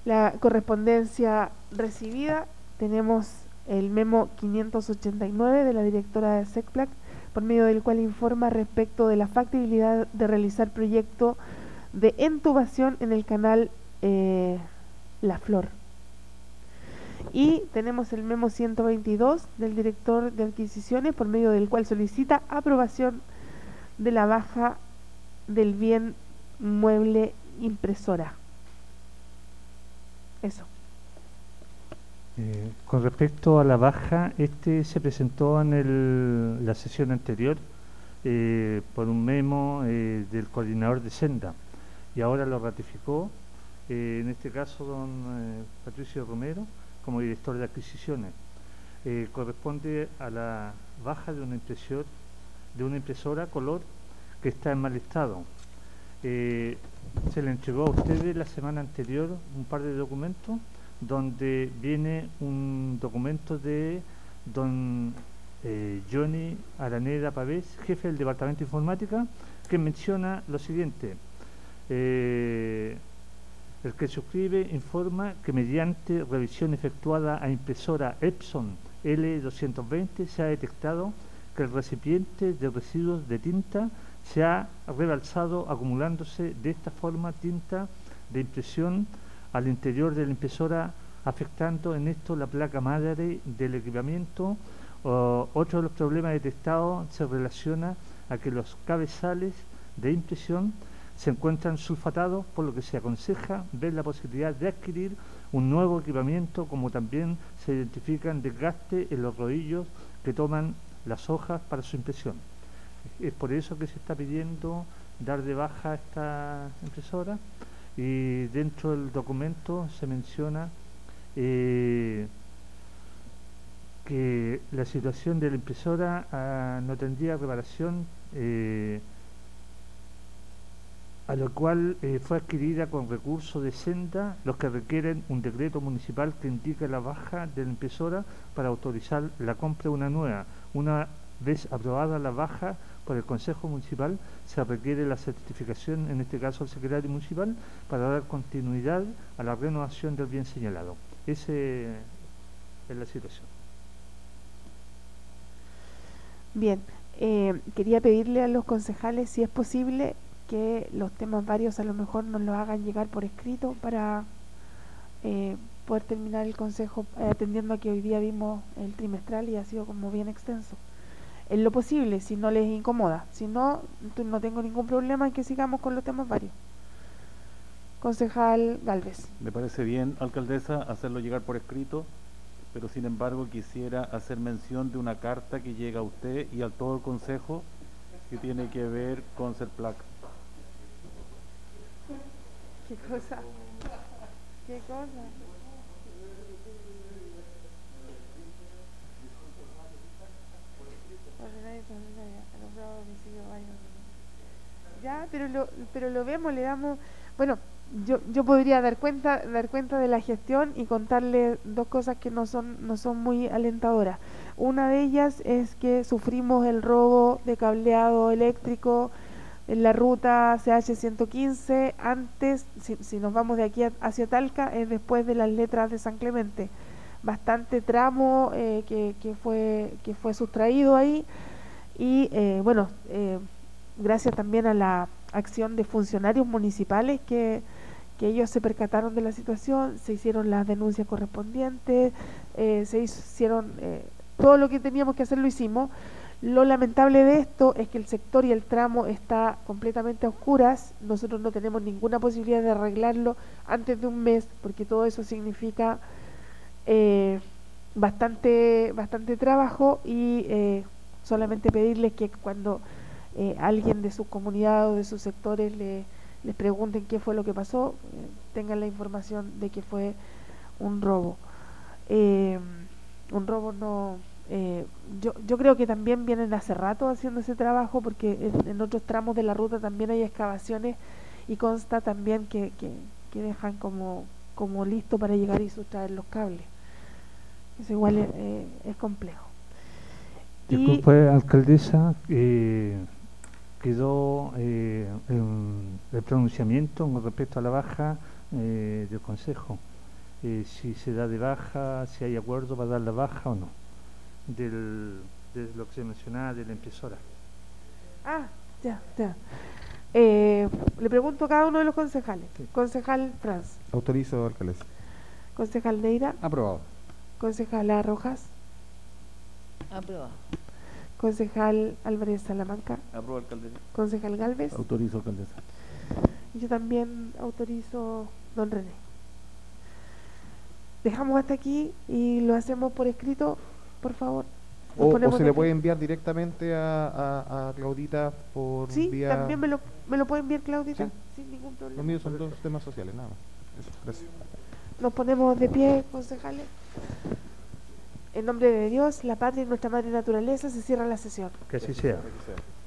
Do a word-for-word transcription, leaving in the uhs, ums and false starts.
La correspondencia recibida, tenemos el memo quinientos ochenta y nueve de la directora de SECPLAC, por medio del cual informa respecto de la factibilidad de realizar proyecto de entubación en el canal eh, La Flor. Y tenemos el memo ciento veintidós del director de adquisiciones, por medio del cual solicita aprobación de la baja del bien mueble impresora. Eso. Eh, con respecto a la baja, este se presentó en el, la sesión anterior eh, por un memo eh, del coordinador de Senda, y ahora lo ratificó, eh, en este caso don eh, Patricio Romero, como director de adquisiciones. Eh, corresponde a la baja de una impresor, de una impresora color que está en mal estado. Eh, se le entregó a ustedes la semana anterior un par de documentos, donde viene un documento de don eh, Johnny Araneda Pavés, jefe del Departamento de Informática, que menciona lo siguiente. Eh, el que suscribe informa que mediante revisión efectuada a impresora Epson L doscientos veinte se ha detectado que el recipiente de residuos de tinta se ha rebalsado, acumulándose de esta forma tinta de impresión al interior de la impresora, afectando en esto la placa madre del equipamiento. Uh, otro de los problemas detectados se relaciona a que los cabezales de impresión se encuentran sulfatados, por lo que se aconseja ver la posibilidad de adquirir un nuevo equipamiento, como también se identifican desgastes en los rodillos que toman las hojas para su impresión. Es por eso que se está pidiendo dar de baja esta impresora, y dentro del documento se menciona eh, que la situación de la impresora ah, no tendría reparación, eh, a lo cual eh, fue adquirida con recursos de Senda, los que requieren un decreto municipal que indique la baja de la impresora para autorizar la compra de una nueva. Una vez aprobada la baja por el Consejo Municipal, se requiere la certificación, en este caso el secretario municipal, para dar continuidad a la renovación del bien señalado. Esa es la situación. Bien, eh, quería pedirle a los concejales, si es posible, que los temas varios a lo mejor nos los hagan llegar por escrito para eh, poder terminar el consejo, eh, atendiendo a que hoy día vimos el trimestral y ha sido como bien extenso. En lo posible, si no les incomoda. Si no, no tengo ningún problema en que sigamos con los temas varios. Concejal Gálvez. Me parece bien, alcaldesa, hacerlo llegar por escrito, pero sin embargo quisiera hacer mención de una carta que llega a usted y a todo el consejo, que tiene que ver con SECPLAC. ¿Qué cosa? ¿Qué cosa? Ya, pero lo, pero lo vemos, le damos, bueno, yo, yo podría dar cuenta, dar cuenta de la gestión y contarle dos cosas que no son, no son muy alentadoras. Una de ellas es que sufrimos el robo de cableado eléctrico en la ruta C H ciento quince. Antes, si, si nos vamos de aquí a, hacia Talca, es después de las letras de San Clemente. Bastante tramo eh, que, que fue que fue sustraído ahí, y eh, bueno, eh, gracias también a la acción de funcionarios municipales que, que ellos se percataron de la situación, se hicieron las denuncias correspondientes, eh, se hicieron eh, todo lo que teníamos que hacer, lo hicimos. Lo lamentable de esto es que el sector y el tramo está completamente a oscuras. Nosotros no tenemos ninguna posibilidad de arreglarlo antes de un mes, porque todo eso significa eh, bastante bastante trabajo, y eh, solamente pedirles que cuando eh, alguien de su comunidad o de sus sectores le, les pregunten qué fue lo que pasó, eh, tengan la información de que fue un robo. Eh, un robo no... Eh, yo, yo creo que también vienen hace rato haciendo ese trabajo, porque en, en otros tramos de la ruta también hay excavaciones, y consta también que, que, que dejan como, como listo para llegar y sustraer los cables. Eso igual es, eh, es complejo. Disculpe, alcaldesa, eh, quedó eh, el, el pronunciamiento con respecto a la baja eh, del Consejo. eh, si se da de baja, si hay acuerdo para dar la baja o no, del, de lo que se mencionaba de la impresora. Ah, ya, ya. Eh, le pregunto a cada uno de los concejales. Sí. Concejal Franz, Autorizo, alcaldesa. concejal Neira, Aprobado. concejala Rojas, Aprobado. concejal Álvarez Salamanca, Aprueba, alcaldesa. concejal Galvez, Autorizo, alcaldesa. y yo también autorizo don René. Dejamos hasta aquí y lo hacemos por escrito, por favor. Nos O, o ponemos se de le puede pie. enviar directamente a, a, a Claudita por Sí, vía... también me lo, me lo puede enviar Claudita, Sí. sin ningún Los problema. míos son dos temas sociales, nada más. Eso, gracias. Nos ponemos de pie, concejales. En nombre de Dios, la patria y nuestra madre naturaleza, se cierra la sesión. Que así sea. Gracias.